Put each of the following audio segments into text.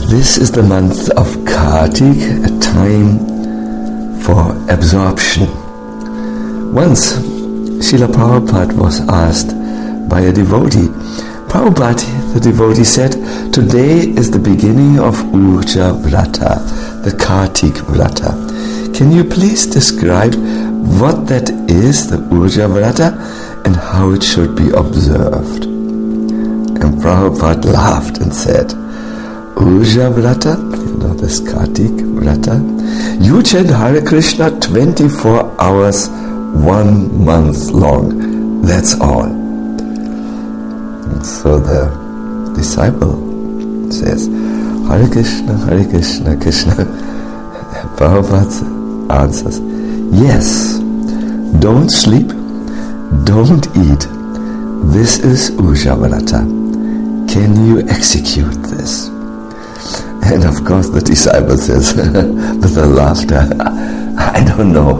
This is the month of Kartik, a time for absorption. Once, Srila Prabhupada was asked by a devotee. Prabhupada, the devotee said, today is the beginning of Urja Vrata, the Kartik Vrata. Can you please describe what that is, the Urja Vrata, and how it should be observed? And Prabhupada laughed and said, Urja Vrata, this Kartik Vrata, you chant Hare Krishna 24 hours, 1 month long. That's all. And so the disciple says, Hare Krishna, Krishna. Prabhupada answers, yes, don't sleep, don't eat. This is Urja Vrata. Can you execute this? And of course the disciple says with a laughter, I don't know.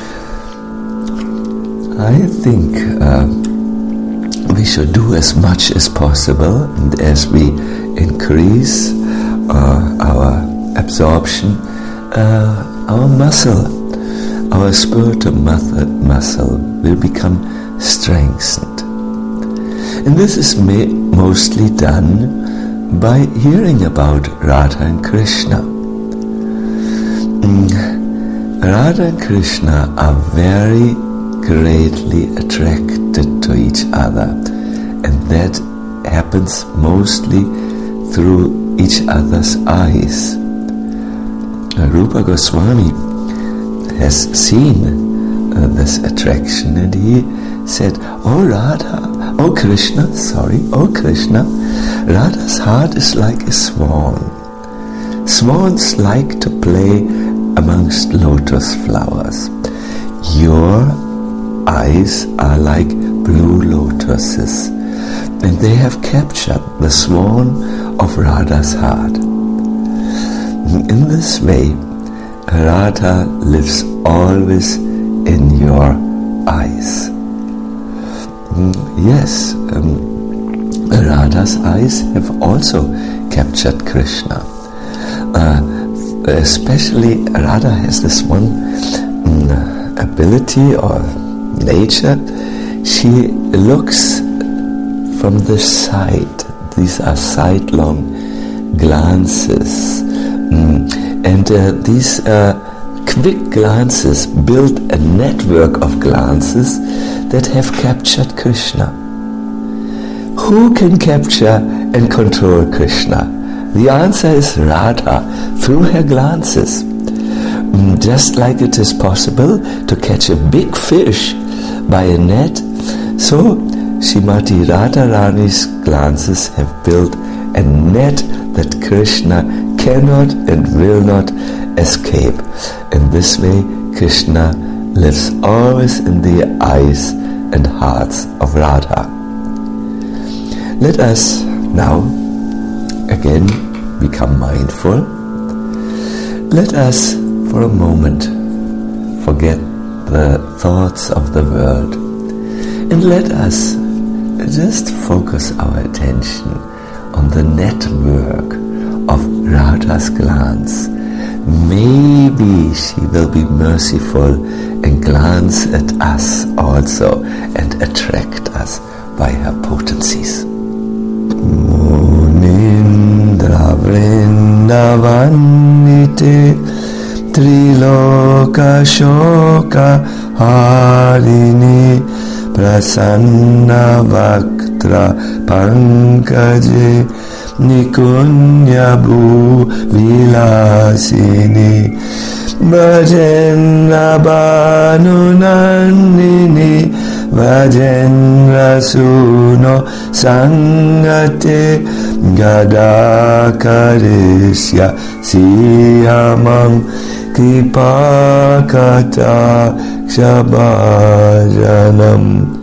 I think we should do as much as possible, and as we increase our absorption, our muscle, our spiritual muscle will become strengthened. And this is mostly done by hearing about Radha and Krishna. Radha and Krishna are very greatly attracted to each other, and that happens mostly through each other's eyes. Rupa Goswami has seen this attraction, and he said, Oh Krishna, Radha's heart is like a swan. Swans like to play amongst lotus flowers. Your eyes are like blue lotuses, and they have captured the swan of Radha's heart. In this way, Radha lives always in your eyes. Yes, Radha's eyes have also captured Krishna. Especially Radha has this one ability or nature. She looks from the side. These are sidelong glances. And these quick glances build a network of glances that have captured Krishna. Who can capture and control Krishna? The answer is Radha, through her glances. Just like it is possible to catch a big fish by a net, so Srimati Radharani's glances have built a net that Krishna cannot and will not escape. In this way, Krishna lives always in the eyes and hearts of Radha. Let us now again become mindful. Let us for a moment forget the thoughts of the world, and let us just focus our attention on the network of Radha's glance. Maybe she will be merciful and glance at us also and attract us by her potencies. Munindra Vrindavanite Triloka Shoka Harini Prasanna Vaktra Pankaje Nikunya Bhu Vilasini Bhajenra Bhanu Nandini Bhajenra Suno Sangate Gadakarisya Siyamam Kripakata Kshabhajanam.